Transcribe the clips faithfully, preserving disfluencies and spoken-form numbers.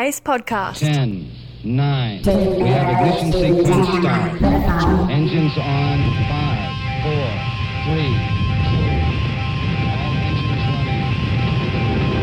Ace Podcast. Ten, nine, we have ignition sequence start. Engines on, five, four, three, two, all engines running.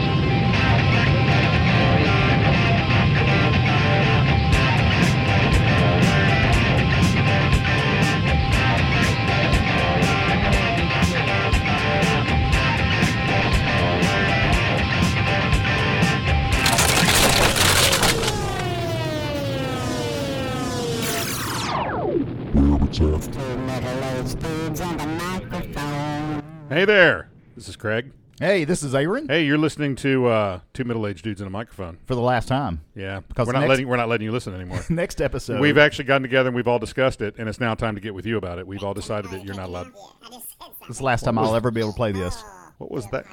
Hey there, this is Craig. Hey, this is Aaron. Hey, you're listening to uh, two middle-aged dudes in a microphone. For the last time. Yeah, Because we're not next- letting we're not letting you listen anymore. Next episode. We've actually gotten together and we've all discussed it, and it's now time to get with you about it. We've all decided that you're not allowed. This is the last time I'll ever be able to play this. What was that?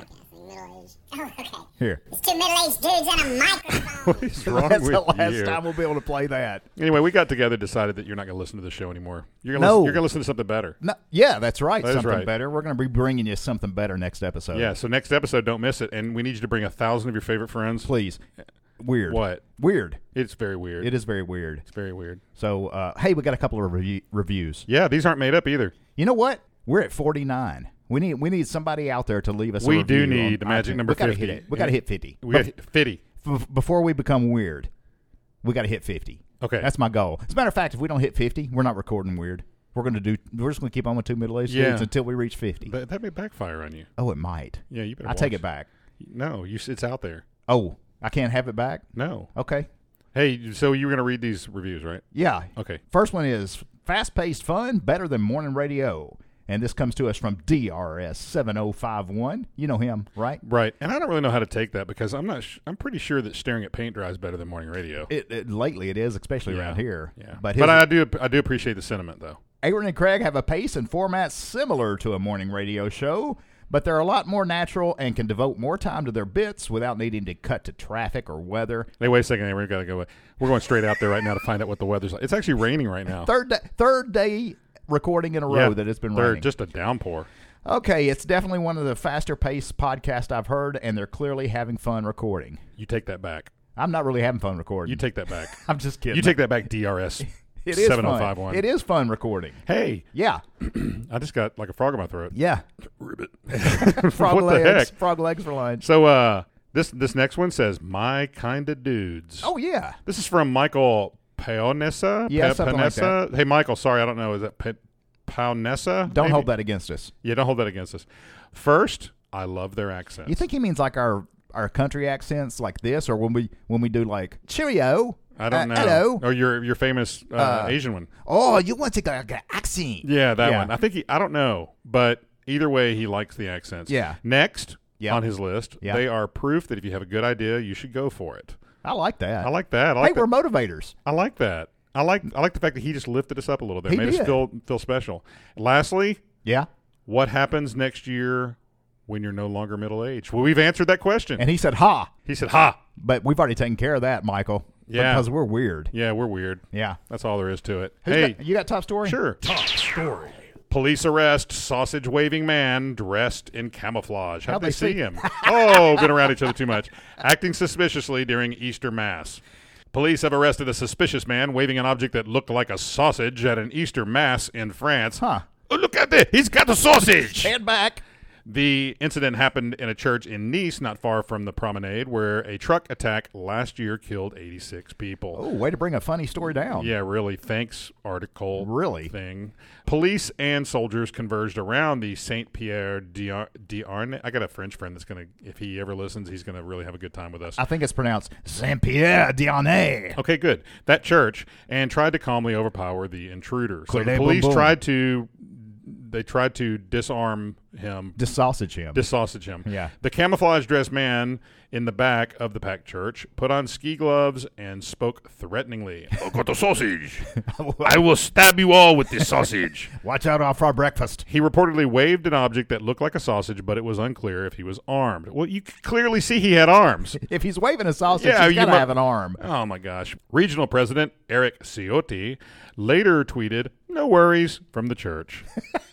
Oh, okay. Here. It's two middle-aged dudes and a microphone. What is wrong That's with the last you? time we'll be able to play that. Anyway, we got together, decided that you're not going to listen to the show anymore. You're going to No. listen, you're going to listen to something better. No, yeah, that's right. That is something right. better. We're going to be bringing you something better next episode. Yeah. So next episode, don't miss it, and we need you to bring a thousand of your favorite friends. Please. Weird. What? Weird. It's very weird. It is very weird. It's very weird. So, uh, hey, we got a couple of rev- reviews. Yeah, these aren't made up either. You know what? We're at forty-nine. We need we need somebody out there to leave us a We review. do need on the magic iTunes. number we gotta fifty. Hit it. We got to hit fifty. We got fifty. F- before we become weird, we got to hit fifty. Okay. That's my goal. As a matter of fact, if we don't hit fifty, we're not recording weird. We're going to do. We're just going to keep on with two middle-aged Yeah. dudes until we reach fifty. That, that may backfire on you. Oh, it might. Yeah, you better. I take watch. it back. No, you. It's out there. Oh, I can't have it back. No. Okay. Hey, so you were going to read these reviews, right? Yeah. Okay. First one is fast-paced fun, better than morning radio, and this comes to us from D R S seven oh five one. You know him, right? Right. And I don't really know how to take that because I'm not. Sh- I'm pretty sure that staring at paint dry is better than morning radio. It, it lately it is, especially Yeah. around here. Yeah. But, But, his, I do. I do appreciate the sentiment, though. Aaron and Craig have a pace and format similar to a morning radio show, but they're a lot more natural and can devote more time to their bits without needing to cut to traffic or weather. Hey, wait a second. Hey, we gotta go. We're going straight out there right now to find out what the weather's like. It's actually raining right now. Third day, third day recording in a row Yeah, that it's been they're raining. just a downpour. Okay, it's definitely one of the faster paced podcasts I've heard, and they're clearly having fun recording. You take that back. I'm not really having fun recording. You take that back. I'm just kidding. You take that back. D R S It is seven oh fun. five one. It is fun recording. Hey, Yeah, I just got like a frog in my throat. yeah. Ribbit. Frog what legs. the heck? Frog legs for lunch. So, uh, this this next one says "My kind of dudes." Oh yeah. This is from Michael Paonessa. Yeah, Pa- something like Panessa? Hey, Michael. Sorry, I don't know. Is that pa- Paonessa? Don't Maybe? hold that against us. Yeah, don't hold that against us. First, I love their accents. You think he means like our our country accents like this, or when we when we do like cheerio? I don't uh, know. Hello. Or your your famous uh, Uh, Asian one. Oh, you want to get an accent? Yeah, that yeah. one. I think he. I don't know, but either way, he likes the accents. Yeah. Next Yeah. on his list, Yeah. they are proof that if you have a good idea, you should go for it. I like that. I like that. I like hey, we're that. motivators. I like that. I like. I like the fact that he just lifted us up a little bit, He made us did. feel feel special. Lastly, Yeah. what happens next year when you're no longer middle aged? Well, we've answered that question. And he said, "Ha!" He said, "Ha." But we've already taken care of that, Michael. Yeah. Because we're weird. Yeah, we're weird. Yeah. That's all there is to it. Who's hey, got- you got top story? sure. Top story. Police arrest sausage waving man dressed in camouflage. How'd How'd they, they see see- him? Oh, been around each other too much. Acting suspiciously during Easter Mass. Police have arrested a suspicious man waving an object that looked like a sausage at an Easter Mass in France. Huh. Oh, look at this. He's got a sausage. Head back. The incident happened in a church in Nice, not far from the promenade, where a truck attack last year killed eighty-six people. Oh, way to bring a funny story down. Yeah, really. Thanks, article. Really? Thing. Police and soldiers converged around the Saint Pierre d'Arne. I got a French friend that's going to, if he ever listens, he's going to really have a good time with us. I think it's pronounced Saint Pierre d'Arne. Okay, good. That church, and tried to calmly overpower the intruder. So the Boom, police boom. tried to, they tried to disarm him. Dissausage him. Dissausage him. Yeah. The camouflage dressed man in the back of the packed church put on ski gloves and spoke threateningly. I got the sausage. I will stab you all with this sausage. Watch out for our breakfast. He reportedly waved an object that looked like a sausage, but it was unclear if he was armed. Well, you could clearly see he had arms. If he's waving a sausage, Yeah, he's you got to mu- have an arm. Oh, my gosh. Regional President Eric Ciotti later tweeted, "No worries," from the church.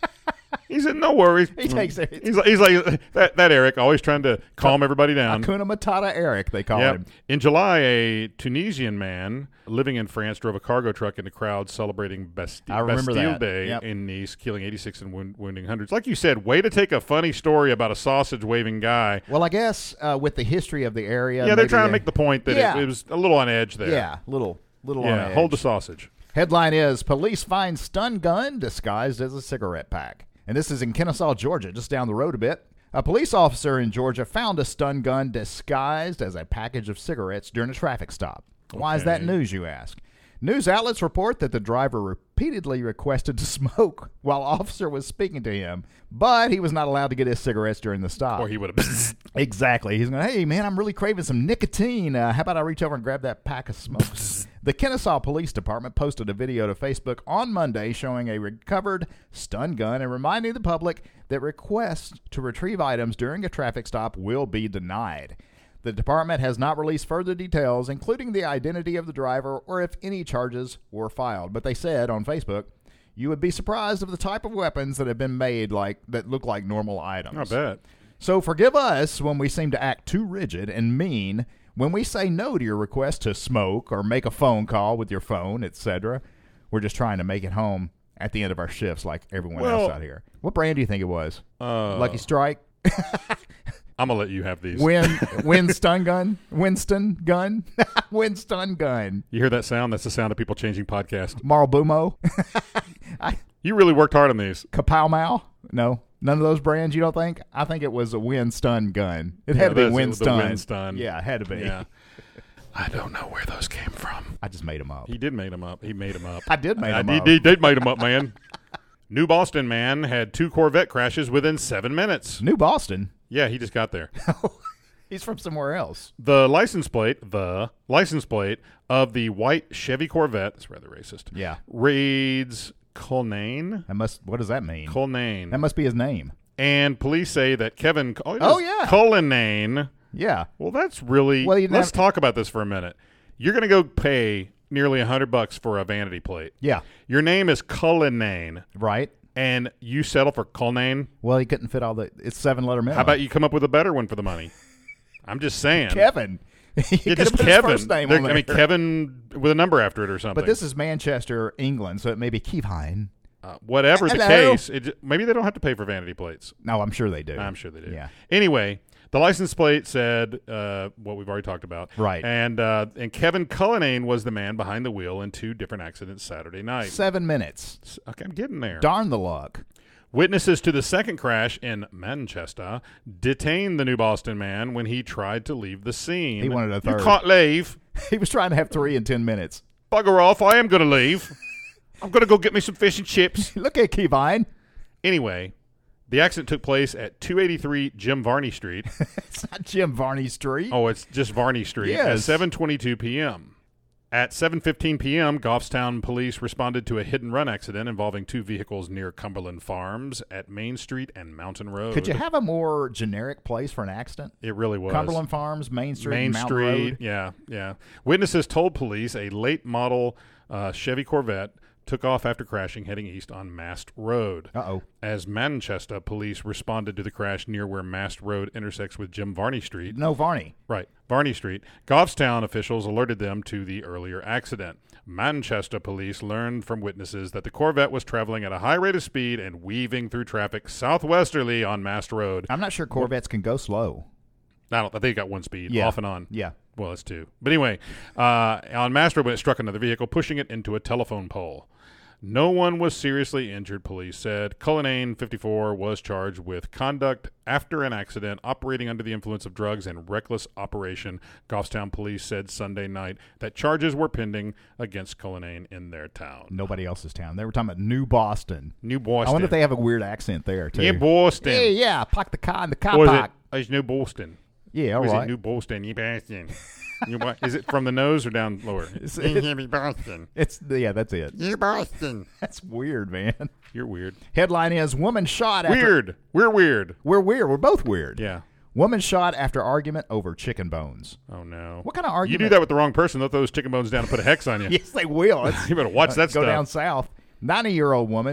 He said, "No worries." He takes it. He's like, he's like that, that Eric, always trying to calm everybody down. Hakuna Matata Eric, they call Yep. him. In July, a Tunisian man living in France drove a cargo truck into crowds celebrating Basti- I remember Bastille that. Day Yep. in Nice, killing eighty-six and wound- wounding hundreds. Like you said, way to take a funny story about a sausage-waving guy. Well, I guess uh, with the history of the area. Yeah, they're maybe trying to they- make the point that Yeah. it, it was a little on edge there. Yeah, little, little on Yeah, edge. hold the sausage. Headline is, police find stun gun disguised as a cigarette pack. And this is in Kennesaw, Georgia, just down the road a bit. A police officer in Georgia found a stun gun disguised as a package of cigarettes during a traffic stop. Why is that Okay. news, you ask? News outlets report that the driver repeatedly requested to smoke while officer was speaking to him, but he was not allowed to get his cigarettes during the stop. Or he would have. Exactly. He's going, hey, man, I'm really craving some nicotine. Uh, how about I reach over and grab that pack of smokes? The Kennesaw Police Department posted a video to Facebook on Monday showing a recovered stun gun and reminding the public that requests to retrieve items during a traffic stop will be denied. The department has not released further details, including the identity of the driver or if any charges were filed. But they said on Facebook, you would be surprised of the type of weapons that have been made like that look like normal items. I bet. So forgive us when we seem to act too rigid and mean when we say no to your request to smoke or make a phone call with your phone, et cetera. We're just trying to make it home at the end of our shifts like everyone Well- else out here. What brand do you think it was? Uh, Lucky Strike? I'm going to let you have these. Win, Win stun gun? Winston gun? Win stun gun. You hear that sound? That's the sound of people changing podcasts. Marlboro? You really worked hard on these. Kapow Mau? No. None of those brands, you don't think? I think it was a Win stun gun. It Yeah, had to be that's- Win the stun. Win stun. Yeah, it had to be. Yeah. I don't know where those came from. I just made them up. He did make them up. He made them up. I did make I- 'em he, up. He did made them up, man. New Boston man had two Corvette crashes within seven minutes. New Boston. Yeah, he just got there. He's from somewhere else. The license plate, the license plate of the white Chevy Corvette, that's rather racist, Yeah. reads Culnane. That must. What does that mean? Culnane. That must be his name. And police say that Kevin. Oh, it Oh, is yeah. Cullinane. Yeah. Well, that's really. Well, you let's never- talk about this for a minute. You're going to go pay nearly a hundred bucks for a vanity plate. Yeah. Your name is Cullinane, Right. and you settle for Cullinane. Well, he couldn't fit all the. It's seven letter minimum. How about you come up with a better one for the money? I'm just saying. Kevin? He Yeah, could just have put Kevin. his first name There- on I mean, there. Kevin with a number after it or something. But this is Manchester, England, so it may be Kevine. Uh, whatever the Hello? case, it, j- maybe they don't have to pay for vanity plates. No, I'm sure they do. I'm sure they do. Yeah. Anyway, the license plate said uh, what we've already talked about. Right. And uh, and Kevin Cullinane was the man behind the wheel in two different accidents Saturday night. Seven minutes. S- Okay, I'm getting there. Darn the luck. Witnesses to the second crash in Manchester detained the New Boston man when he tried to leave the scene. He wanted a You third. can't leave. He was trying to have three in ten minutes. Bugger off. I am going to leave. I'm going to go get me some fish and chips. Look at Kevine. Anyway, the accident took place at two eighty-three Jim Varney Street. It's not Jim Varney Street. Oh, it's just Varney Street at Yes. seven twenty-two p.m. At seven fifteen p.m., Goffstown police responded to a hit-and-run accident involving two vehicles near Cumberland Farms at Main Street and Mountain Road. Could you have a more generic place for an accident? It really was. Cumberland Farms, Main Street, Main Mountain Street, Road. yeah, yeah. Witnesses told police a late model uh, Chevy Corvette took off after crashing heading east on Mast Road. Uh-oh. As Manchester police responded to the crash near where Mast Road intersects with Jim Varney Street. No, Varney. Right, Varney Street. Goffstown officials alerted them to the earlier accident. Manchester police learned from witnesses that the Corvette was traveling at a high rate of speed and weaving through traffic southwesterly on Mast Road. I'm not sure Corvettes can go slow. I don't. I think it got one speed, Yeah. off and on. Yeah. Well, it's two. But anyway, uh, on Mast Road, when it struck another vehicle, pushing it into a telephone pole. No one was seriously injured, police said. Cullinane, fifty-four, was charged with conduct after an accident, operating under the influence of drugs, and reckless operation. Goffstown police said Sunday night that charges were pending against Cullinane in their town. Nobody else's town. They were talking about New Boston. New Boston. I wonder if they have a weird accent there, too. Yeah, Boston. Yeah, yeah. Park the car in the car Or is it, park. it's New Boston. Yeah, all Or is right. it New Boston? New Boston. New Bo- is it from the nose or down lower? It's- You hear me, Boston. It's yeah, that's it. New Boston. That's weird, man. You're weird. Headline is woman shot after Weird. We're weird. We're weird. We're both weird. Yeah. Woman shot after argument over chicken bones. Oh no. What kind of You argument? do that with the wrong person, they'll throw those chicken bones down and put a hex on you. Yes, they will. It's, You better watch that go stuff. down south. ninety-year-old woman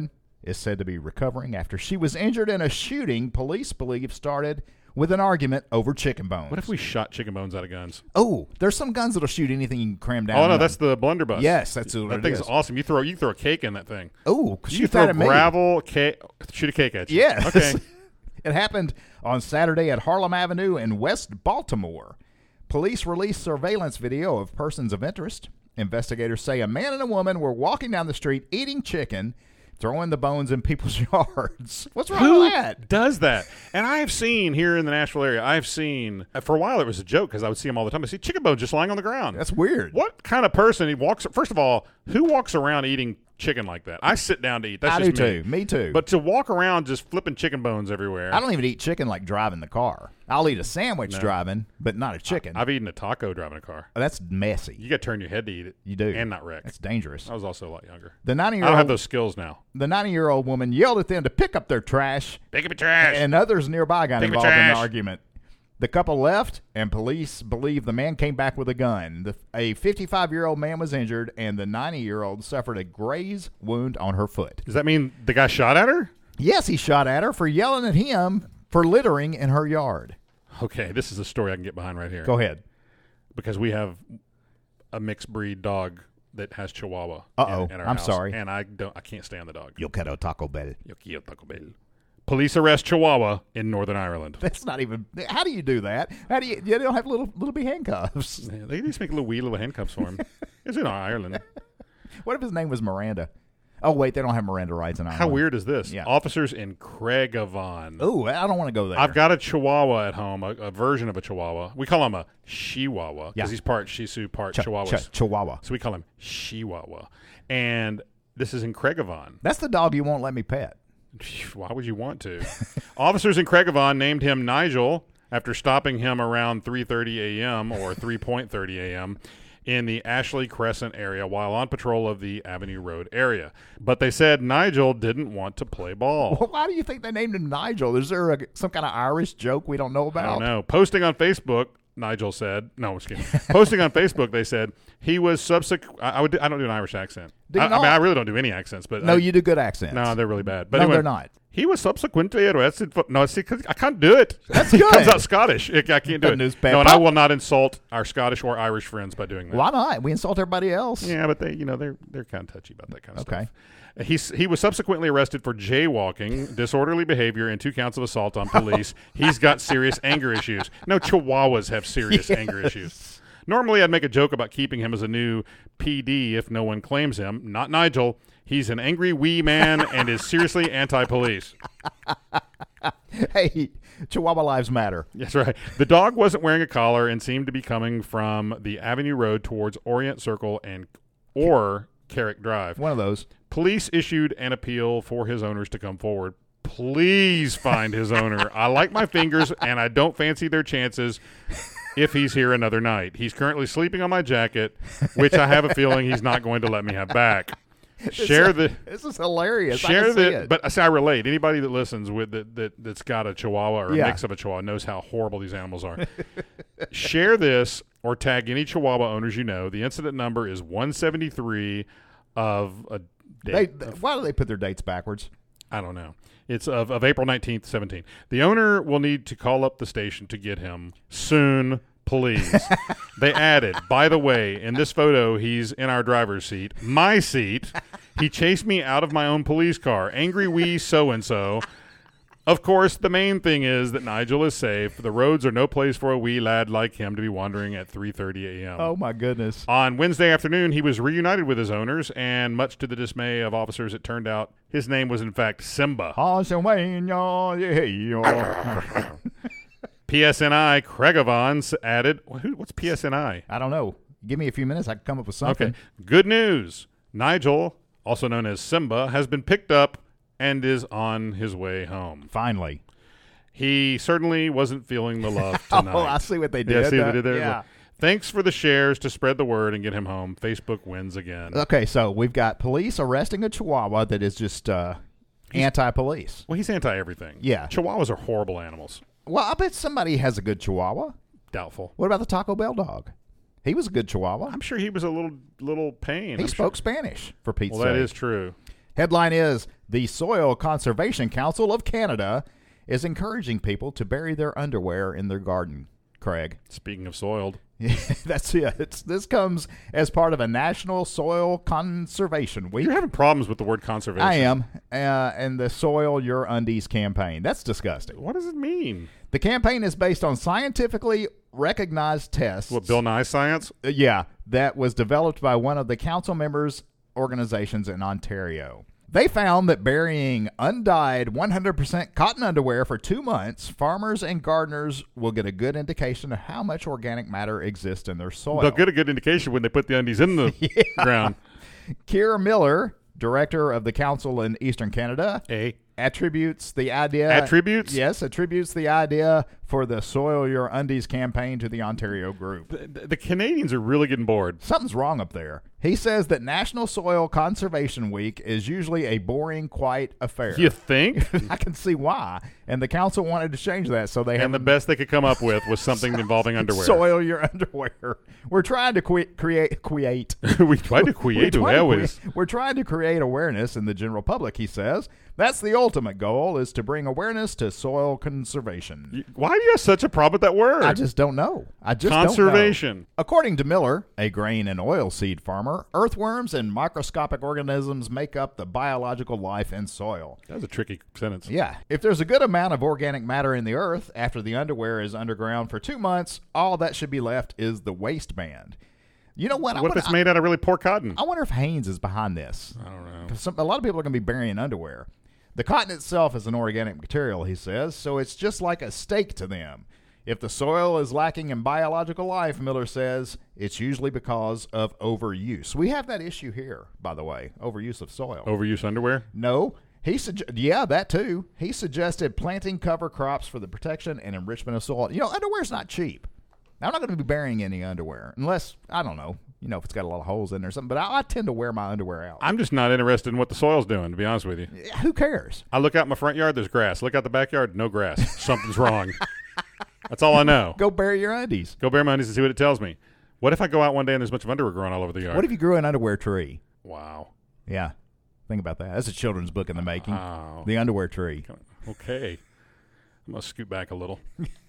is said to be recovering after she was injured in a shooting police believe started with an argument over chicken bones. What if we shot chicken bones out of guns? Oh, there's some guns that'll shoot anything you can cram down. Oh no, them. that's the blunderbuss. Yes, that's what that it thing's is. awesome. You throw you throw a cake in that thing. Oh, You shoot throw that at me. gravel, cake, shoot a cake at you. Yes. Okay. It happened on Saturday at Harlem Avenue in West Baltimore. Police released surveillance video of persons of interest. Investigators say a man and a woman were walking down the street eating chicken, throwing the bones in people's yards. What's wrong Who with that? does that? And I have seen here in the Nashville area, I've seen, for a while it was a joke because I would see them all the time. I see chicken bones just lying on the ground. That's weird. What kind of person he walks, first of all, who walks around eating chicken like that? I sit down to eat. That's I just do me. too. Me too. But to walk around just flipping chicken bones everywhere. I don't even eat chicken like driving the car. I'll eat a sandwich No. driving, but not a chicken. I've eaten a taco driving a car. That's messy. You got to turn your head to eat it. You do. And not wreck. That's dangerous. I was also a lot younger. The I don't have ninety-year-old those skills now. the ninety-year-old woman yelled at them to pick up their trash, Pick up your trash. and others nearby got Pick up involved in the trash. argument. The couple left, and police believe the man came back with a gun. The, a fifty-five-year-old man was injured, and the ninety-year-old suffered a graze wound on her foot. Does that mean the guy shot at her? Yes, he shot at her for yelling at him for littering in her yard. Okay, this is a story I can get behind right here. Go ahead. Because we have a mixed breed dog that has Chihuahua. Uh-oh. in- in our I'm house, sorry. And I don't. I can't stand the dog. Yo quiero Taco Bell. Yo quiero Taco Bell. Police arrest Chihuahua in Northern Ireland. That's not even. How do you do that? How do you? You don't have little little bee handcuffs. Yeah, they just make little wee little handcuffs for him. It's in Ireland. What if his name was Miranda? Oh wait, they don't have Miranda rights in Ireland. How weird is this? Yeah. Officers in Craigavon. Oh, I don't want to go there. I've got a Chihuahua at home, a, a version of a Chihuahua. We call him a Chihuahua because Yeah. he's part Shih Tzu, part Ch- Chihuahuas. ch- Chihuahua. So we call him Chihuahua. And this is in Craigavon. That's the dog you won't let me pet. Why would you want to? Officers in Craigavon named him Nigel after stopping him around three thirty a.m. or three thirty a.m. in the Ashley Crescent area while on patrol of the Avenue Road area. But they said Nigel didn't want to play ball. Well, why do you think they named him Nigel? Is there a, some kind of Irish joke we don't know I about? don't know. Posting on Facebook, Nigel said, no, excuse me. Posting on Facebook, they said he was subsequent. I, I would. I don't do an Irish accent. Do I, you I mean, not? I really don't do any accents. But No, I, you do good accents. No, they're really bad. But No, anyway, they're not. He was subsequently arrested for. No, see, 'cause I can't do it. That's It good. comes out Scottish. I I can't do it. Newspaper. No, and I will not insult our Scottish or Irish friends by doing that. Why not? We insult everybody else. Yeah, but they, you know, they're they're kind of touchy about that kind of Okay. stuff. He's, he was subsequently arrested for jaywalking, disorderly behavior, and two counts of assault on police. He's got serious anger issues. No, Chihuahuas have serious Yes. anger issues. Normally, I'd make a joke about keeping him as a new P D if no one claims him. Not Nigel. He's an angry wee man and is seriously anti-police. Hey, Chihuahua lives matter. That's right. The dog wasn't wearing a collar and seemed to be coming from the Avenue Road towards Orient Circle and or Carrick Drive. One of those. Police issued an appeal for his owners to come forward. Please find his owner. I like my fingers, and I don't fancy their chances if he's here another night. He's currently sleeping on my jacket, which I have a feeling he's not going to let me have back. Share the This is hilarious. I share can see the it. but I say I relate. Anybody that listens with that, that that's got a Chihuahua or Yeah. a mix of a Chihuahua knows how horrible these animals are. Share this or tag any Chihuahua owners you know. The incident number is one seventy-three of a They, date. they- why do they put their dates backwards? I don't know. It's of, of April nineteenth, seventeen. The owner will need to call up the station to get him soon, please. They added, by the way, in this photo, he's in our driver's seat, my seat. He chased me out of my own police car. Angry wee so-and-so. Of course, the main thing is that Nigel is safe. The roads are no place for a wee lad like him to be wandering at three thirty a.m. Oh, my goodness. On Wednesday afternoon, he was reunited with his owners, and much to the dismay of officers, it turned out his name was, in fact, Simba. P S N I Craigavon added, who, what's P S N I? I don't know. Give me a few minutes. I can come up with something. Okay. Good news. Nigel, also known as Simba, has been picked up and is on his way home. Finally. He certainly wasn't feeling the love tonight. Oh, I see what they did. Yeah, see what Uh, they did there? yeah. Thanks for the shares to spread the word and get him home. Facebook wins again. Okay, so we've got police arresting a Chihuahua that is just uh, anti-police. Well, he's anti-everything. Yeah. Chihuahuas are horrible animals. Well, I bet somebody has a good Chihuahua. Doubtful. What about the Taco Bell dog? He was a good Chihuahua. I'm sure he was a little little pain. he I'm spoke sure. Spanish, for Pete's Well, that sake. is true. Headline is, The Soil Conservation Council of Canada is encouraging people to bury their underwear in their garden, Craig. Speaking of soiled. That's it. It's, this comes as part of a National Soil Conservation Week. You're having problems with the word conservation. I am. Uh, and the Soil Your Undies campaign. That's disgusting. What does it mean? The campaign is based on scientifically recognized tests. What, Bill Nye science? Uh, yeah, that was developed by one of the council members' organizations in Ontario. They found that burying undyed one hundred percent cotton underwear for two months, farmers and gardeners will get a good indication of how much organic matter exists in their soil. They'll get a good indication when they put the undies in the Yeah. ground. Keir Miller, director of the council in Eastern Canada, A. attributes the idea. Attributes? Yes, attributes the idea for the Soil Your Undies campaign to the Ontario group. The, the Canadians are really getting bored. Something's wrong up there. He says that National Soil Conservation Week is usually a boring, quiet affair. You think? I can see why. And the council wanted to change that, so they have And the best they could come up with was something involving underwear. Soil your underwear. We're trying to que- create create. we tried to create We're trying to always. crea- We're trying to create awareness in the general public, he says. That's the ultimate goal, is to bring awareness to soil conservation. Why do you have such a problem with that word? I just don't know. I just don't know. Conservation. According to Miller, a grain and oilseed farmer, earthworms and microscopic organisms make up the biological life in soil. That was a tricky sentence. Yeah. If there's a good amount of organic matter in the earth after the underwear is underground for two months, all that should be left is the waistband. You know what? I What if wonder, it's made out of really poor cotton? I, I wonder if Hanes is behind this. I don't know. 'Cause Some, a lot of people are going to be burying underwear. The cotton itself is an organic material, he says, so it's just like a steak to them. If the soil is lacking in biological life, Miller says, it's usually because of overuse. We have that issue here, by the way, overuse of soil. Overuse underwear? No. He sugge- yeah, that too. He suggested planting cover crops for the protection and enrichment of soil. You know, underwear's not cheap. I'm not going to be burying any underwear unless, I don't know, you know, if it's got a lot of holes in there or something. But I, I tend to wear my underwear out. I'm just not interested in what the soil's doing, to be honest with you. Who cares? I look out my front yard, there's grass. Look out the backyard, no grass. Something's wrong. That's all I know. Go bury your undies. Go bury my undies and see what it tells me. What if I go out one day and there's a bunch of underwear growing all over the yard? What if you grew an underwear tree? Wow. Yeah. Think about that. That's a children's book in the making. Wow. The underwear tree. Okay. I'm going to scoot back a little.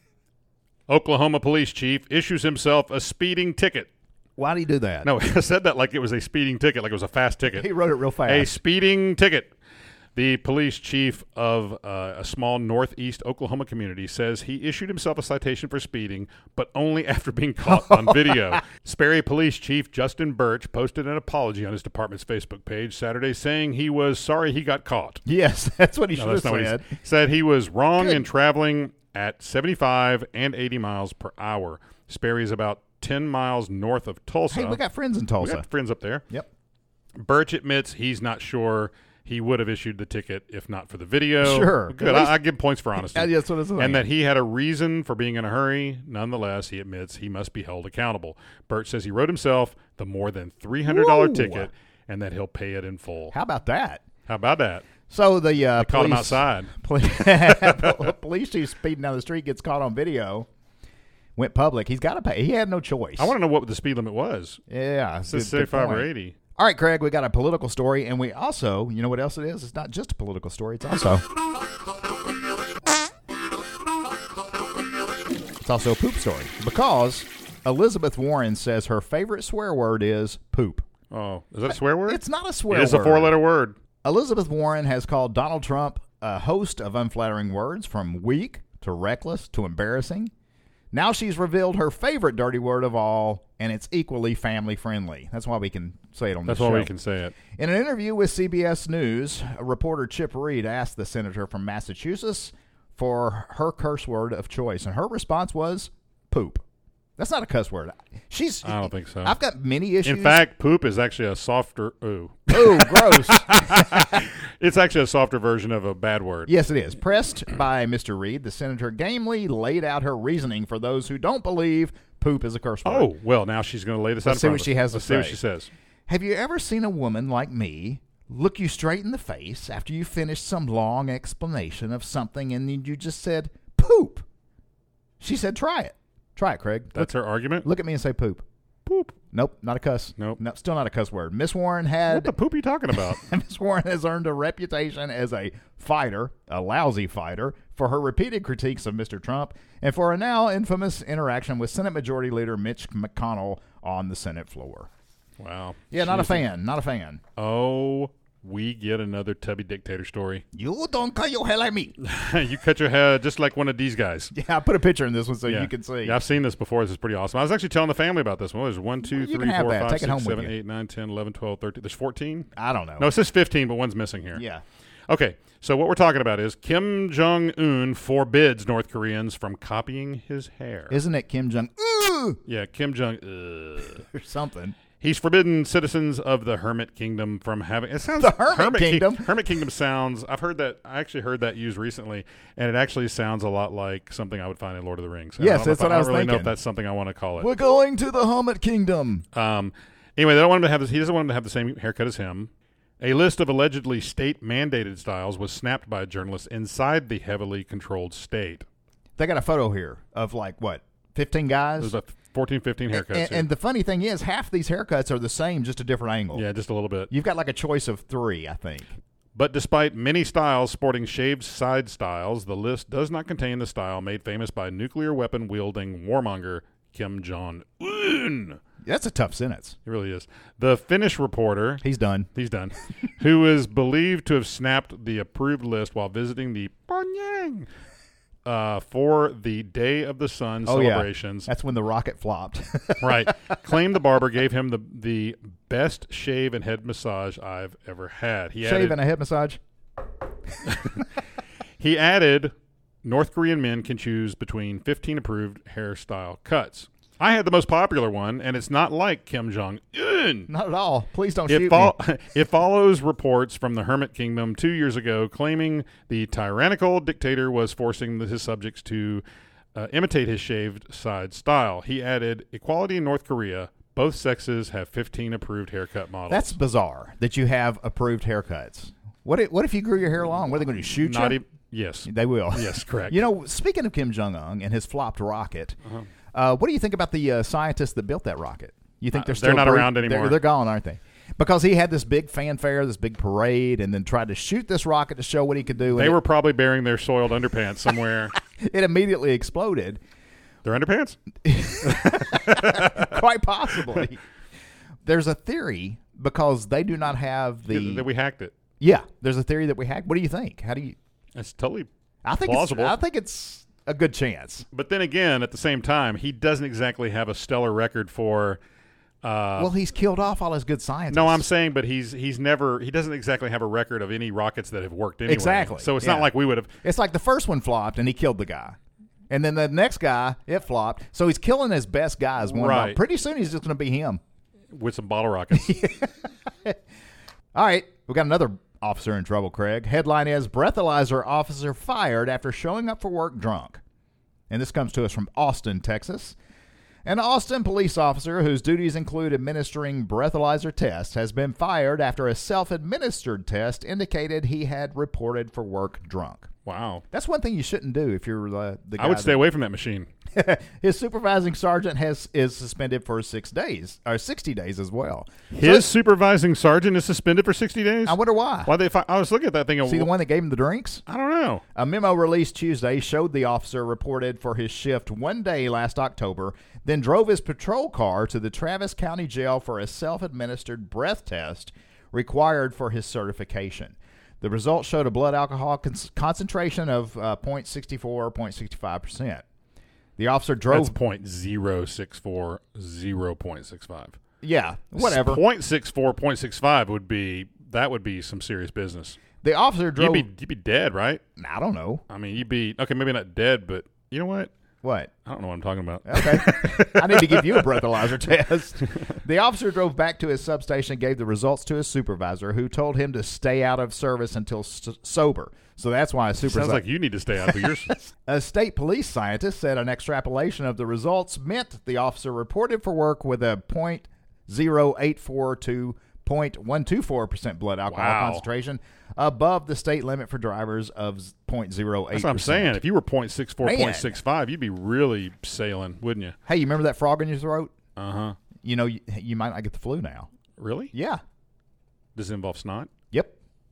Oklahoma police chief issues himself a speeding ticket. Why do you do that? No, I said that like it was a speeding ticket, like it was a fast ticket. He wrote it real fast. A speeding ticket. The police chief of uh, a small northeast Oklahoma community says he issued himself a citation for speeding, but only after being caught on video. Sperry Police Chief Justin Birch posted an apology on his department's Facebook page Saturday saying he was sorry he got caught. Yes, that's what he No, should have that's not what he said. s- said. He was wrong Good. in traveling at seventy-five and eighty miles per hour. Sperry is about ten miles north of Tulsa. Hey, we got friends in We Tulsa. got friends up there. Yep. Birch admits he's not sure he would have issued the ticket if not for the video. Sure. Good. At least- I, I give points for honesty. Uh, that's what it's saying. And that he had a reason for being in a hurry. Nonetheless, he admits he must be held accountable. Birch says he wrote himself the more than three hundred dollars Woo. ticket and that he'll pay it in full. How about that? How about that? So the uh, Caught him police- outside. Police, police chief speeding down the street gets caught on video. Went public. He's got to pay. He had no choice. I want to know what the speed limit was. Yeah. It says good- good seventy-five or point. eighty. All right, Craig, we got a political story, and we also, you know what else it is? It's not just a political story. It's also it's also a poop story because Elizabeth Warren says her favorite swear word is poop. Oh, is that a swear word? It's not a swear It is word. a four-letter word. Elizabeth Warren has called Donald Trump a host of unflattering words, from weak to reckless to embarrassing. Now she's revealed her favorite dirty word of all, and it's equally family-friendly. That's why we can say it on That's this why show. we can say it. In an interview with C B S News, reporter Chip Reed asked the senator from Massachusetts for her curse word of choice, and her response was poop. That's not a cuss word. She's. I don't think so. I've got many issues. In fact, poop is actually a softer. Ooh. oh, gross. It's actually a softer version of a bad word. Yes, it is. Pressed by Mister Reed, the senator gamely laid out her reasoning for those who don't believe poop is a curse word. Oh, well, now she's going to lay this Let's out see in front what of she us. has to Let's see what say. she says. Have you ever seen a woman like me look you straight in the face after you finished some long explanation of something and then you just said, poop? She said, try it. Try it, Craig. That's her argument? Look at me and say poop. Poop. Nope, not a cuss. Nope. No, still not a cuss word. Miss Warren What had the poop are you talking about? Miss Warren has earned a reputation as a fighter, a lousy fighter, for her repeated critiques of Mister Trump and for a now infamous interaction with Senate Majority Leader Mitch McConnell on the Senate floor. Wow. Yeah, not a Jeez. fan. Not a fan. Oh, we get another tubby dictator story. You don't cut your hair like me. You cut your hair just like one of these guys. Yeah, I put a picture in this one so yeah. you can see. Yeah, I've seen this before. This is pretty awesome. I was actually telling the family about this one. There's one, two, You can three, have four, that. five, Take it home six, with seven, you. eight, nine, ten, eleven, twelve, thirteen. There's fourteen? I don't know. No, it says fifteen, but one's missing here. Yeah. Okay, so what we're talking about is Kim Jong-un forbids North Koreans from copying his hair. Isn't it Kim Jong? Ooh, yeah, Kim Jong-un. or something. He's forbidden citizens of the Hermit Kingdom from having. It sounds The Hermit Ki- Kingdom? Hermit Kingdom sounds. I've heard that. I actually heard that used recently, and it actually sounds a lot like something I would find in Lord of the Rings. And Yes, I don't know that's if what I was don't really know if thinking. that's something I want to call it. We're going to the Hermit Kingdom. Um. Anyway, they don't want him to have this. He doesn't want him to have the same haircut as him. A list of allegedly state-mandated styles was snapped by a journalist inside the heavily controlled state. They got a photo here of like what, fifteen guys? There's about fourteen, fifteen haircuts. and, here. and the funny thing is, half these haircuts are the same, just a different angle. yeah, just a little bit. You've got like a choice of three, I think. But despite many styles sporting shaved side styles, the list does not contain the style made famous by nuclear weapon wielding warmonger Kim Jong-un. That's a tough sentence. It really is. The Finnish reporter, He's done. he's done, who is believed to have snapped the approved list while visiting the Pyongyang uh, for the Day of the Sun Oh, yeah. celebrations. That's when the rocket flopped. Right. Claimed the barber gave him the the best shave and head massage I've ever had. He Shave added, and a head massage. He added, North Korean men can choose between fifteen approved hairstyle cuts. I had the most popular one, and it's not like Kim Jong-un. Not at all. Please don't It, shoot fol- me. it follows reports from the Hermit Kingdom two years ago claiming the tyrannical dictator was forcing the, his subjects to uh, imitate his shaved side style. He added, equality in North Korea, both sexes have fifteen approved haircut models. That's bizarre that you have approved haircuts. What if, what if you grew your hair long? What are they going to shoot not you? even, yes. They will. Yes, correct. You know, speaking of Kim Jong-un and his flopped rocket, Uh-huh. uh, what do you think about the uh, scientists that built that rocket? You think Uh, they're they're still not pre- around anymore. They're, they're gone, aren't they? Because he had this big fanfare, this big parade, and then tried to shoot this rocket to show what he could do. They and were probably burying their soiled underpants somewhere. it, it immediately exploded. Their underpants? Quite possibly. There's a theory because they do not have the. That we hacked it. Yeah, there's a theory that we hacked. What do you think? How do you? That's totally I think it's, plausible. I think it's a good chance. But then again, at the same time, he doesn't exactly have a stellar record for. Uh, Well, he's killed off all his good scientists. no, I'm saying, but he's he's never he doesn't exactly have a record of any rockets that have worked anyway. Exactly, So it's yeah. not like we would have. It's like the first one flopped and he killed the guy. And then the next guy, it flopped. So he's killing his best guys one by one. Right. Pretty soon he's just going to be him. With some bottle rockets. All right. We got another officer in trouble, Craig. Headline is breathalyzer officer fired after showing up for work drunk. And this comes to us from Austin, Texas. An Austin police officer whose duties include administering breathalyzer tests has been fired after a self-administered test indicated he had reported for work drunk. Wow. That's one thing you shouldn't do if you're uh, the guy. I would stay that- away from that machine. His supervising sergeant has is suspended for six days or sixty days as well. His So- supervising sergeant is suspended for sixty days? I wonder why. Why they? Fi- I was looking at that thing. and- See the one that gave him the drinks? I don't know. A memo released Tuesday showed the officer reported for his shift one day last October, then drove his patrol car to the Travis County Jail for a self-administered breath test required for his certification. The results showed a blood alcohol con- concentration of uh, point six four, point six five percent. The officer drove... That's point zero six four, zero point six five. Yeah, whatever. Point six four, point six five would be that would be some serious business. The officer drove... You'd be you'd be dead, right? I don't know. I mean, you'd be okay, maybe not dead, but you know what? What? I don't know what I'm talking about. Okay. I need to give you a breathalyzer test. The officer drove back to his substation and gave the results to his supervisor, who told him to stay out of service until s- sober. So that's why a supervisor... Sounds like you need to stay out of yours. A state police scientist said an extrapolation of the results meant the officer reported for work with a point zero eight four to point one two four percent blood alcohol Wow. concentration, above the state limit for drivers of point zero eight percent. That's what I'm saying. If you were point six four, Man. point six five, you'd be really sailing, wouldn't you? Hey, you remember that frog in your throat? Uh huh. you know, you, you might not get the flu now. Really? Yeah. Does it involve snot? Yep.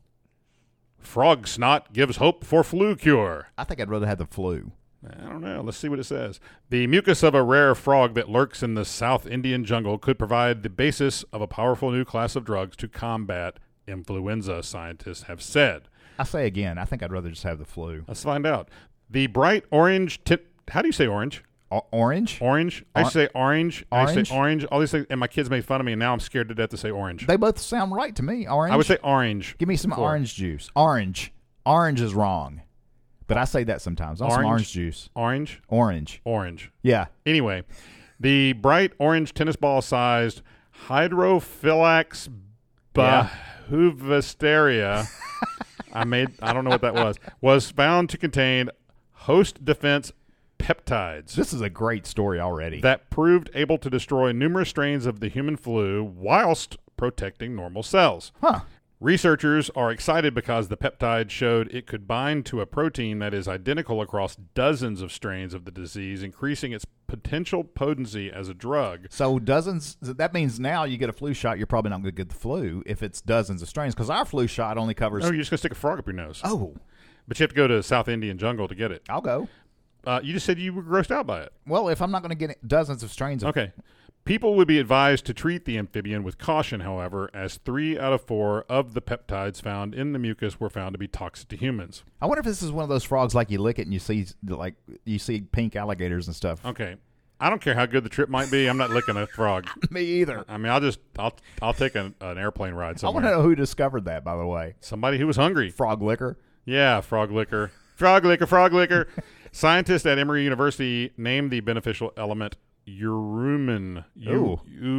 Frog snot gives hope for flu cure. I think I'd rather have the flu. I don't know. Let's see what it says. The mucus of a rare frog that lurks in the South Indian jungle could provide the basis of a powerful new class of drugs to combat influenza, scientists have said. I say again, I think I'd rather just have the flu. Let's find out. The bright orange tint. How do you say orange? O- orange? Orange. I Or- say orange. I Orange? say orange. All these things, and my kids made fun of me, and now I'm scared to death to say orange. They both sound right to me. Orange. I would say orange. Give me some before. orange juice. Orange. Orange is wrong. But I say that sometimes. I want some Orange? orange juice. Orange. Orange. Orange. Yeah. Anyway, the bright orange tennis ball sized Hydrophilax Yeah. bahuvisteria, I made I don't know what that was, was found to contain host defense peptides This is a great story already. that proved able to destroy numerous strains of the human flu whilst protecting normal cells. huh. Researchers are excited because the peptide showed it could bind to a protein that is identical across dozens of strains of the disease, increasing its potential potency as a drug. So dozens, that means now you get a flu shot, you're probably not going to get the flu if it's dozens of strains, because our flu shot only covers... No, you're just going to stick a frog up your nose. Oh, But you have to go to the South Indian jungle to get it. I'll go. Uh, you just said you were grossed out by it. Well, if I'm not going to get dozens of strains of... Okay. People would be advised to treat the amphibian with caution, however, as three out of four of the peptides found in the mucus were found to be toxic to humans. I wonder if this is one of those frogs like you lick it and you see like you see pink alligators and stuff. Okay. I don't care how good the trip might be. I'm not licking a frog. Me either. I mean, I'll just I'll I'll take an, an airplane ride I want somewhere. to know who discovered that, by the way. Somebody who was hungry. Frog liquor. Yeah, frog liquor. Frog liquor, frog liquor. Scientists at Emory University named the beneficial element urumin. Ooh.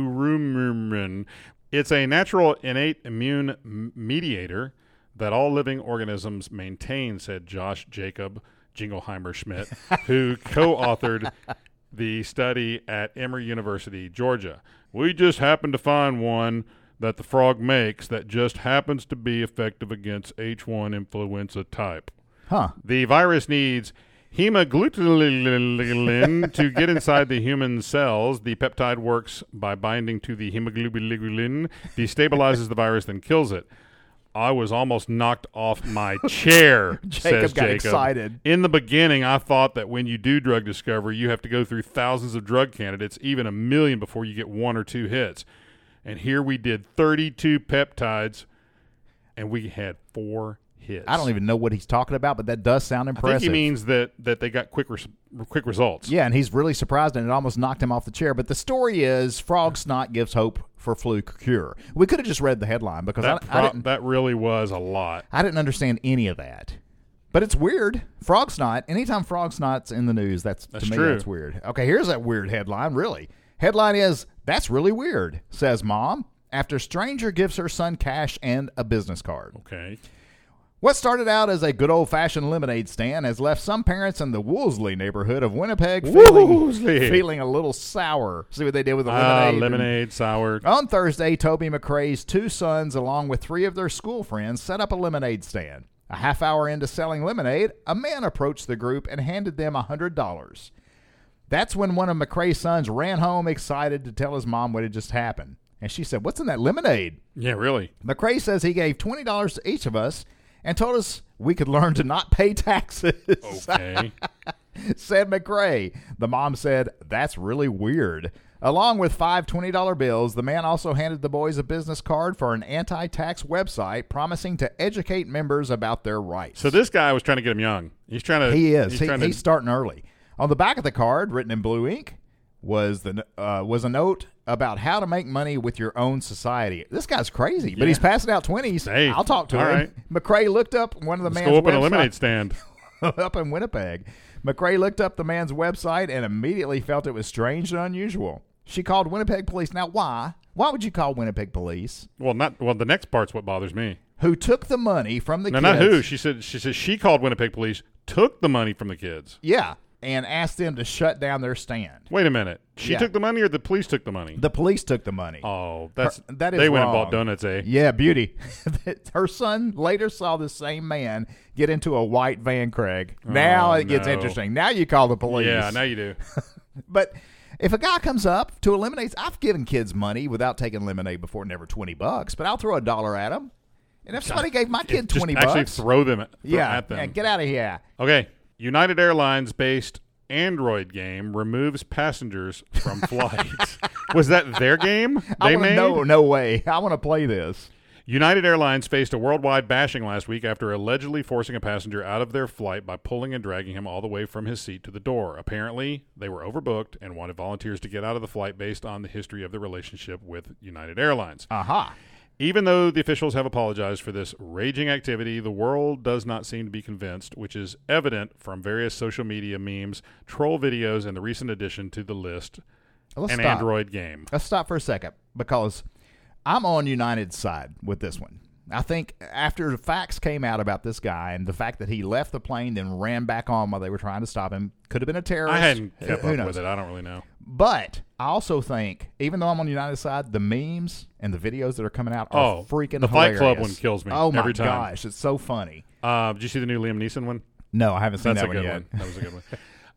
Urumin. It's a natural innate immune m- mediator that all living organisms maintain, said Josh Jacob Jingleheimer Schmidt, who co-authored the study at Emory University, Georgia. We just happened to find one that the frog makes that just happens to be effective against H one influenza type. Huh. The virus needs hemagglutinin to get inside the human cells. The peptide works by binding to the hemagglutinin, destabilizes the virus, then kills it. I was almost knocked off my chair, Jacob says got Jacob. excited. In the beginning, I thought that when you do drug discovery, you have to go through thousands of drug candidates, even a million, before you get one or two hits. And here we did thirty-two peptides, and we had four hits. I don't even know what he's talking about, but that does sound I impressive. think he means that, that they got quick res- quick results. Yeah, and he's really surprised, and it almost knocked him off the chair. But the story is frog snot gives hope for flu cure. We could have just read the headline because That, I, pro- I didn't. that really was a lot. I didn't understand any of that. But it's weird. Frog snot. Anytime frog snot's in the news, that's, That's to me true. that's weird. Okay, here's that weird headline. Really, headline is that's really weird. Says mom after stranger gives her son cash and a business card. Okay. What started out as a good old-fashioned lemonade stand has left some parents in the Wolseley neighborhood of Winnipeg feeling, Wolseley. feeling a little sour. See what they did with the Ah, lemonade? lemonade, sour. On Thursday, Toby McRae's two sons, along with three of their school friends, set up a lemonade stand. A half hour into selling lemonade, a man approached the group and handed them one hundred dollars. That's when one of McRae's sons ran home excited to tell his mom what had just happened. And she said, "What's in that lemonade?" Yeah, really. McRae says he gave twenty dollars to each of us and told us we could learn to not pay taxes. Okay. Said McRae. The mom said, "That's really weird." Along with five twenty dollar bills, the man also handed the boys a business card for an anti-tax website promising to educate members about their rights. So this guy was trying to get him young. He's trying to. he is. He's, He, trying to- he's starting early. On the back of the card, written in blue ink, was the uh, was a note about how to make money with your own society. This guy's crazy, Yeah. but he's passing out twenties. Hey, I'll talk to all him. right. McRae looked up one of the Let's man's go open a website- lemonade stand. up in Winnipeg. McRae looked up the man's website and immediately felt it was strange and unusual. She called Winnipeg police. Now, why? Why would you call Winnipeg police? Well, not well. The next part's what bothers me. Who took the money from the No, kids? not who. She said. She said she called Winnipeg police, took the money from the kids. Yeah, and asked them to shut down their stand. Wait a minute. She Yeah. took the money, or the police took the money? The police took the money. oh, that's Her- that is they went wrong. and bought donuts, eh? Yeah, beauty. Her son later saw the same man get into a white van, Craig. Now Oh, it gets no. interesting. Now you call the police. Yeah, now you do. But If a guy comes up to a lemonade, I've given kids money without taking lemonade before, never twenty bucks, but I'll throw a dollar at them. And if somebody gave my kid Just twenty actually bucks, throw them at, throw yeah, at them. yeah, get out of here. Okay. United Airlines-based Android game removes passengers from flights. Was that their game I they wanna, made? no, no way. I want to play this. United Airlines faced a worldwide bashing last week after allegedly forcing a passenger out of their flight by pulling and dragging him all the way from his seat to the door. Apparently, they were overbooked and wanted volunteers to get out of the flight based on the history of the relationship with United Airlines. Aha. Even though the officials have apologized for this raging activity, the world does not seem to be convinced, which is evident from various social media memes, troll videos, and the recent addition to the list, Let's an stop. Android game. Let's stop for a second because I'm on United's side with this one. I think after the facts came out about this guy and the fact that he left the plane then ran back on while they were trying to stop him, could have been a terrorist. I hadn't kept Who up knows? with it. I don't really know. But I also think, even though I'm on United's side, the memes and the videos that are coming out are Oh, freaking the Fight hilarious. Club one kills me Oh my every time. gosh, it's so funny. Uh, did you see the new Liam Neeson one? No, I haven't seen That's that a one good yet. one. That was a good one.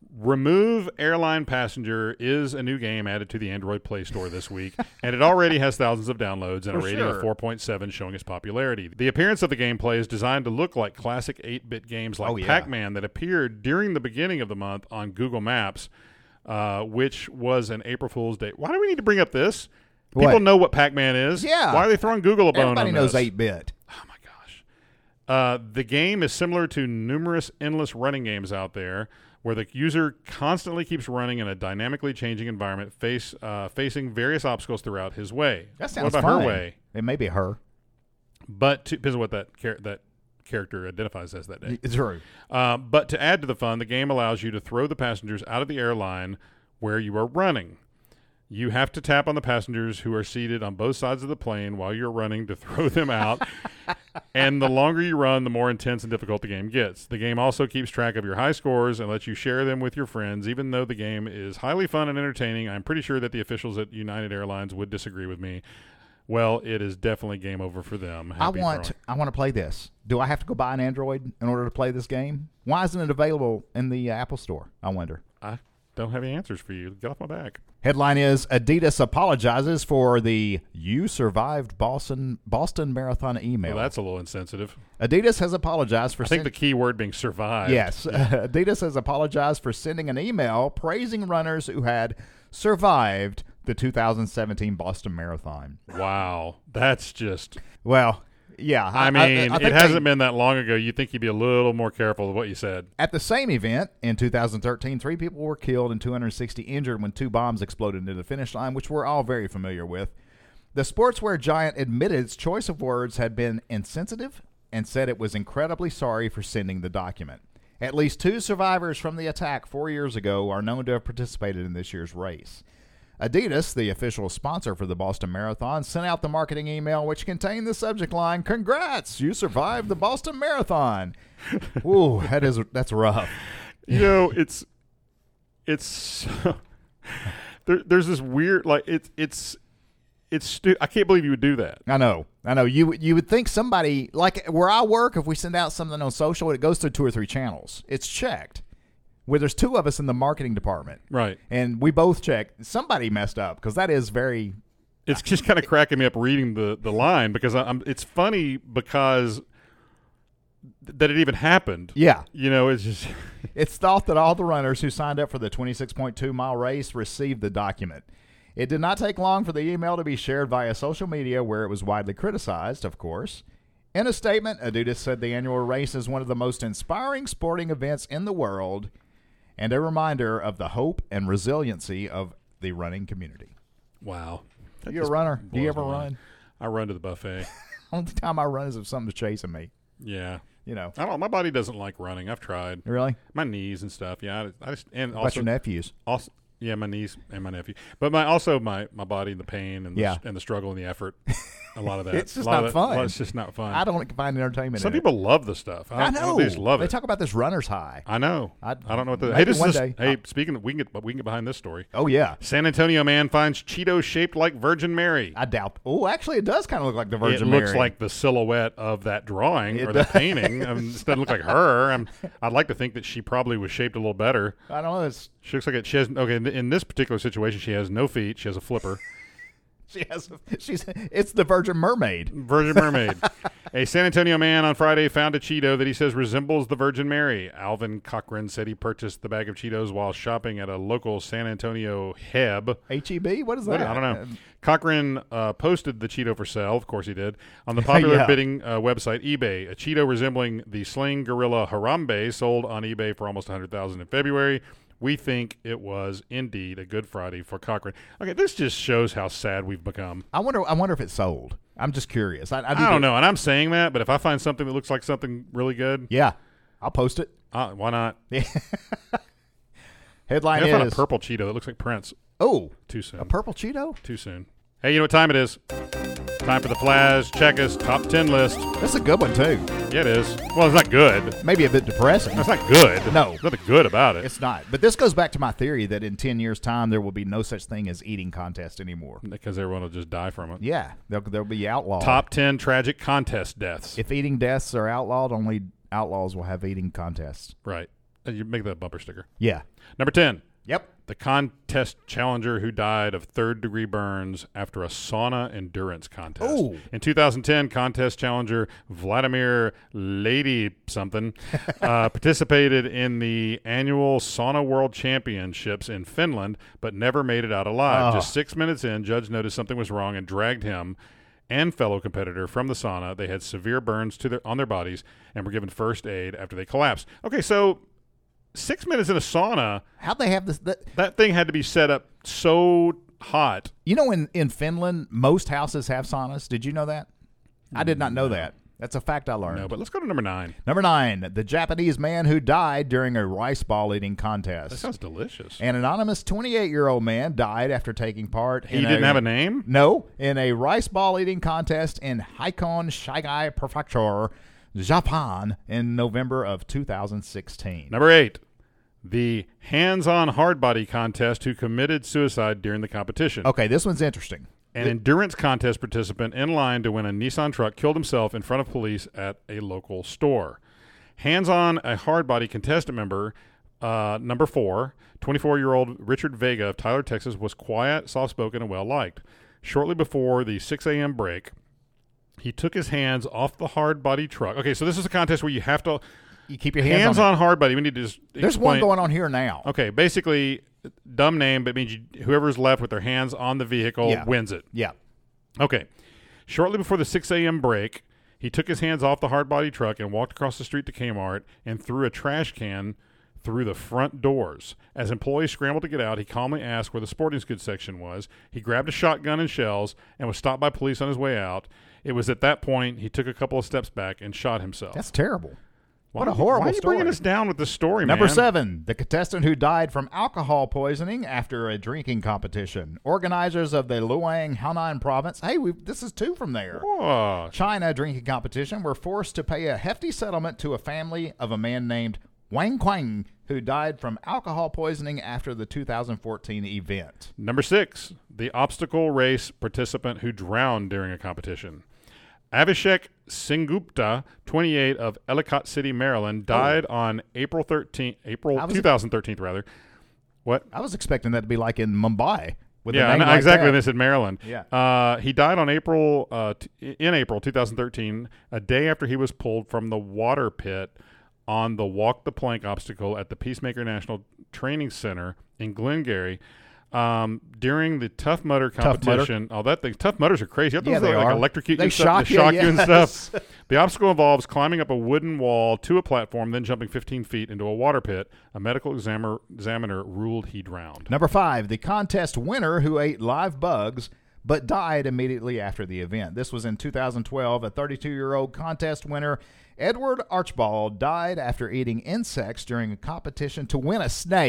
Remove Airline Passenger is a new game added to the Android Play Store this week, and it already has thousands of downloads and a For rating sure. of four point seven, showing its popularity. The appearance of the gameplay is designed to look like classic eight-bit games like Oh, yeah. Pac-Man that appeared during the beginning of the month on Google Maps, uh, which was an April Fool's Day. Why do we need to bring up this? People What? know what Pac-Man is. Yeah. Why are they throwing Google a bone Everybody on knows this? eight-bit. Oh my gosh. Uh, the game is similar to numerous endless running games out there where the user constantly keeps running in a dynamically changing environment face uh, facing various obstacles throughout his way. That sounds what about fun. her way? It may be her. But to, depends on what that, char- that character identifies as that day. It's true. Uh, but to add to the fun, the game allows you to throw the passengers out of the airline where you are running. You have to tap on the passengers who are seated on both sides of the plane while you're running to throw them out. And the longer you run, the more intense and difficult the game gets. The game also keeps track of your high scores and lets you share them with your friends. Even though the game is highly fun and entertaining, I'm pretty sure that the officials at United Airlines would disagree with me. Well, it is definitely game over for them. Happy I want throwing. I want to play this. Do I have to go buy an Android in order to play this game? Why isn't it available in the uh, Apple Store? I wonder. I don't have any answers for you. Get off my back. Headline is Adidas apologizes for the "You Survived Boston Boston Marathon" email. Well, that's a little insensitive. Adidas has apologized for I think sen- the key word being survived. Yes, Adidas has apologized for sending an email praising runners who had survived the two thousand seventeen Boston Marathon. Wow. That's just... Well, yeah. I mean, I it think hasn't they- been that long ago. You'd think you'd be a little more careful of what you said. At the same event in two thousand thirteen, three people were killed and two hundred sixty injured when two bombs exploded into the finish line, which we're all very familiar with. The sportswear giant admitted its choice of words had been insensitive and said it was incredibly sorry for sending the document. At least two survivors from the attack four years ago are known to have participated in this year's race. Adidas, the official sponsor for the Boston Marathon, sent out the marketing email which contained the subject line, "Congrats, you survived the Boston Marathon." Ooh, that is that's rough. You know, it's... It's... there, there's this weird... Like, it's... It's... It's stu- I can't believe you would do that. I know. I know. You you would think somebody, like where I work, if we send out something on social, it goes through two or three channels. It's checked. Where there's two of us in the marketing department. Right. And we both checked. Somebody messed up because that is very... It's just kind of cracking me up reading the, the line because I, I'm. It's funny because th- that it even happened. Yeah. You know, it's just... It's thought that all the runners who signed up for the twenty-six point two mile race received the document. It did not take long for the email to be shared via social media, where it was widely criticized, of course. In a statement, Adidas said the annual race is one of the most inspiring sporting events in the world and a reminder of the hope and resiliency of the running community. Wow. That You a just runner? Do you blows ever my mind. run? I run to the buffet. Only time I run is if something's chasing me. Yeah. You know. I don't. My body doesn't like running. I've tried. Really? My knees and stuff. Yeah. I, I just and What about also your nephews? also yeah, my knees and my nephew. But my also my my body, the pain and the, Yeah. and the struggle and the effort. a lot of that. It's just A lot not of that- fun. well, It's just not fun. I don't find entertainment. Some in people love the stuff. It. I, I don't- know. They just love They it. talk about this runner's high. I know. I- I, don't know what the. maybe Hey, this one is. day. Hey, speaking, of, we can get we can get behind this story. Oh yeah. San Antonio man finds Cheeto shaped like Virgin Mary. I doubt. Oh, actually, it does kind of look like the Virgin it Mary. looks like the silhouette of that drawing It or the does. painting. I mean, this doesn't look like her. I'm, I'd like to think that she probably was shaped a little better. I don't know. It's, She looks like it. She has okay. In, in this particular situation, she has no feet. She has a flipper. she has. She's. It's the Virgin Mermaid. Virgin Mermaid. A San Antonio man on Friday found a Cheeto that he says resembles the Virgin Mary. Alvin Cochran said he purchased the bag of Cheetos while shopping at a local San Antonio Heb. H E B. What is What- that? I don't know. Cochran uh, posted the Cheeto for sale. Of course he did. On the popular Yeah. bidding uh, website eBay. A Cheeto resembling the Sling Gorilla Harambe sold on eBay for almost one hundred thousand dollars in February. We think it was indeed a Good Friday for Cochran. Okay, this just shows how sad we've become. I wonder. I wonder if it's sold. I'm just curious. I, I, I don't know, and I'm saying that, but if I find something that looks like something really good, Yeah, I'll post it. uh, why not? Headline I found a is purple Cheeto that looks like Prince. oh, Too soon. a purple Cheeto. Too soon. Hey, you know what time it is? Time for the Flash Checkers top ten list. That's a good one too. Yeah, it is. Well, it's not good. Maybe a bit depressing. It's not good. No. There's nothing good about it. It's not. But this goes back to my theory that in ten years' time there will be no such thing as eating contest anymore. Because everyone will just die from it. Yeah, they'll they'll be outlawed. Top ten tragic contest deaths. If eating deaths are outlawed, only outlaws will have eating contests. Right. And you make that a bumper sticker. Yeah. Number ten. Yep. The contest challenger who died of third-degree burns after a sauna endurance contest. Ooh. In two thousand ten, contest challenger Vladimir Lady something uh, participated in the annual Sauna World Championships in Finland, but never made it out alive. Oh. Just six minutes in, judge noticed something was wrong and dragged him and fellow competitor from the sauna. They had severe burns to their, on their bodies and were given first aid after they collapsed. Okay, so six minutes in a sauna, How'd they have this? That, that thing had to be set up so hot. you know, in, in Finland, most houses have saunas. Did you know that? I did not know that. That's a fact I learned. No, but let's go to number nine. Number nine, the Japanese man who died during a rice ball eating That contest. sounds delicious. An anonymous twenty-eight-year-old man died after taking part He in didn't have a name? No, in a rice ball eating contest in Haikon, Shigai Prefecture, Japan, in November of two thousand sixteen. Number eight, the hands-on hard body contest who committed suicide during the competition. Okay, this one's interesting. An endurance contest participant in line to win a Nissan truck killed himself in front of police at a local store. Hands-on a hard body contestant member, uh, number four, twenty-four-year-old Richard Vega of Tyler, Texas, was quiet, soft-spoken, and well-liked. Shortly before the six a.m. break, he took his hands off the hard body truck. Okay, so this is a contest where you have to You keep your hands, hands on, on hard body. We need to just it. There's one explain- going on here now. Okay, basically, dumb name, but it means you, whoever's left with their hands on the vehicle Yeah. wins it. Yeah. Okay. Shortly before the six a.m. break, he took his hands off the hard body truck and walked across the street to Kmart and threw a trash can through the front doors. As employees scrambled to get out, he calmly asked where the sporting goods section was. He grabbed a shotgun and shells and was stopped by police on his way out. It was at that point he took a couple of steps back and shot himself. That's terrible. Why What a are you- horrible Why are you story. bringing us down with this story, Number man? seven, the contestant who died from alcohol poisoning after a drinking competition. Organizers of the Luang Hanan province, hey, we've, this is two from there. Oh, China drinking competition were forced to pay a hefty settlement to a family of a man named Wang Quang, who died from alcohol poisoning after the two thousand fourteen event. Number six, the obstacle race participant who drowned during a competition. Avishek Singupta, twenty-eight, of Ellicott City, Maryland, died on April thirteenth, April I was- twenty thirteen, rather. What? I was expecting that to be like in Mumbai. With a Yeah, name no, like exactly. that. This in Maryland. Yeah. Uh, he died on April uh, t- in April twenty thirteen, a day after he was pulled from the water pit on the Walk the Plank obstacle at the Peacemaker National Training Center in Glengarry. Um, during the Tough Mudder Tough Mudder. competition, oh, that thing, Tough Mudders are crazy. You have Yeah, those they that, like are. electrocute They you and stuff, shock they you, shock you and yes. stuff. The obstacle involves climbing up a wooden wall to a platform, then jumping fifteen feet into a water pit. A medical examiner, examiner ruled he drowned. Number five, the contest winner who ate live bugs but died immediately after the event. This was in two thousand twelve. A thirty-two-year-old contest winner, Edward Archibald, died after eating insects during a competition to win a snake.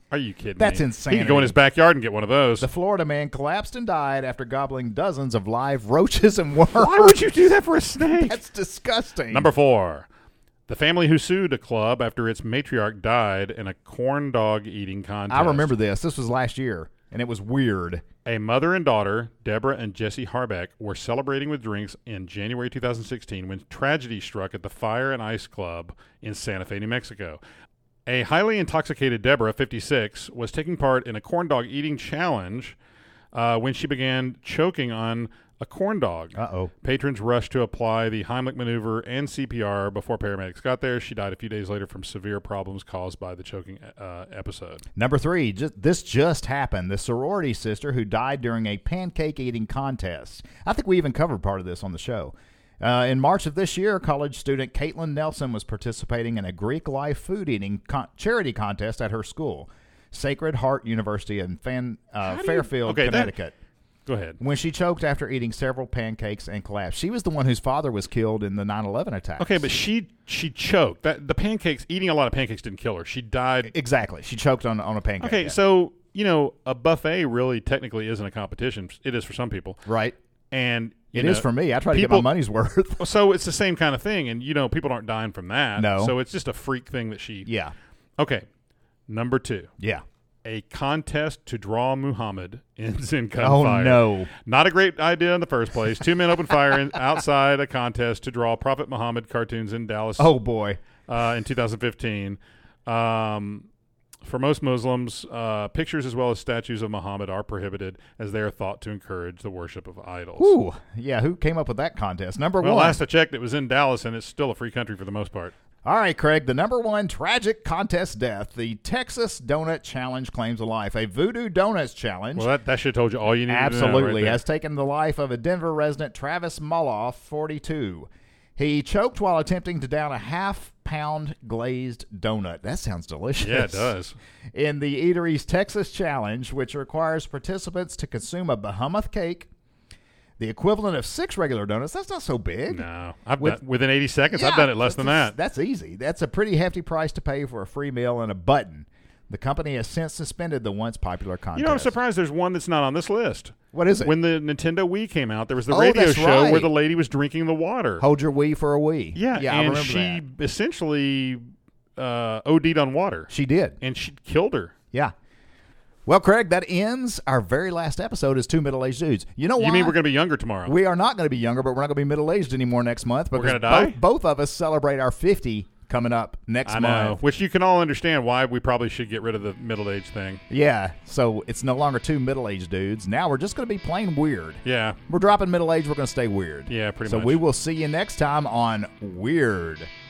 Are you kidding That's me? insanity. He could go in his backyard and get one of those. The Florida man collapsed and died after gobbling dozens of live roaches and worms. Why would you do that for a snake? That's disgusting. Number four. The family who sued a club after its matriarch died in a corn dog eating contest. I remember this. This was last year, and it was weird. A mother and daughter, Deborah and Jesse Harbeck, were celebrating with drinks in January two thousand sixteen when tragedy struck at the Fire and Ice Club in Santa Fe, New Mexico. A highly intoxicated Deborah, fifty-six, was taking part in a corn dog eating challenge uh, when she began choking on a corn dog. Uh-oh. Patrons rushed to apply the Heimlich maneuver and C P R before paramedics got there. She died a few days later from severe problems caused by the choking uh, episode. Number three, just, this just happened. The sorority sister who died during a pancake eating contest. I think we even covered part of this on the show. Uh, in March of this year, college student Caitlin Nelson was participating in a Greek life food eating con- charity contest at her school, Sacred Heart University in Fan, uh, you- Fairfield, okay, that- Connecticut. Go ahead. When she choked after eating several pancakes and collapsed. She was the one whose father was killed in the nine eleven attacks. Okay, but she she choked. That the pancakes, eating a lot of pancakes didn't kill her. She died. Exactly. She choked on, on a pancake. Okay, yeah. so, you know, a buffet really technically isn't a competition. It is for some people. Right. And It you is know, for me. I try to people- get my money's worth. So it's the same kind of thing. And, you know, people aren't dying from that. No. So it's just a freak thing that she. Yeah. Okay. Number two. Yeah. A contest to draw Muhammad ends in Oh, gunfire. no. Not a great idea in the first place. Two men opened fire in, outside a contest to draw Prophet Muhammad cartoons in Dallas Oh, boy. uh, in two thousand fifteen. Um, for most Muslims, uh, pictures as well as statues of Muhammad are prohibited as they are thought to encourage the worship of idols. Ooh. Yeah, who came up with that contest? Number Well, one. last I checked, it was in Dallas, and it's still a free country for the most part. All right, Craig, the number one tragic contest death, the Texas Donut Challenge claims a life. A Voodoo Donuts Challenge Well, that, that should have told you all you need to know. absolutely right there. has taken the life of a Denver resident, Travis Moloff, forty-two. He choked while attempting to down a half-pound glazed donut. That sounds delicious. Yeah, it does. In the Eatery's Texas Challenge, which requires participants to consume a behemoth cake, the equivalent of six regular donuts. That's not so big. No. I've With- done, within eighty seconds, Yeah, I've done it less that's- than that. That's easy. That's a pretty hefty price to pay for a free meal and a button. The company has since suspended the once popular contest. You know, I'm surprised there's one that's not on this list. What is it? When the Nintendo Wii came out, there was the Oh, radio that's show right. where the lady was drinking the water. Hold your Wii for a Wii. yeah, yeah, I and remember she that. essentially uh, OD'd on water. She did. And she killed her. Yeah. Well, Craig, that ends our very last episode as Two Middle-Aged Dudes. You know why? You mean we're going to be younger tomorrow? We are not going to be younger, but we're not going to be middle-aged anymore next month. Because gonna die? Both, both of us celebrate our fifty coming up next I know. month. Which you can all understand why we probably should get rid of the middle age thing. Yeah, so it's no longer Two Middle-Aged Dudes. Now we're just going to be plain weird. Yeah. We're dropping middle age. We're going to stay weird. Yeah, pretty so much. we will see you next time on Weird.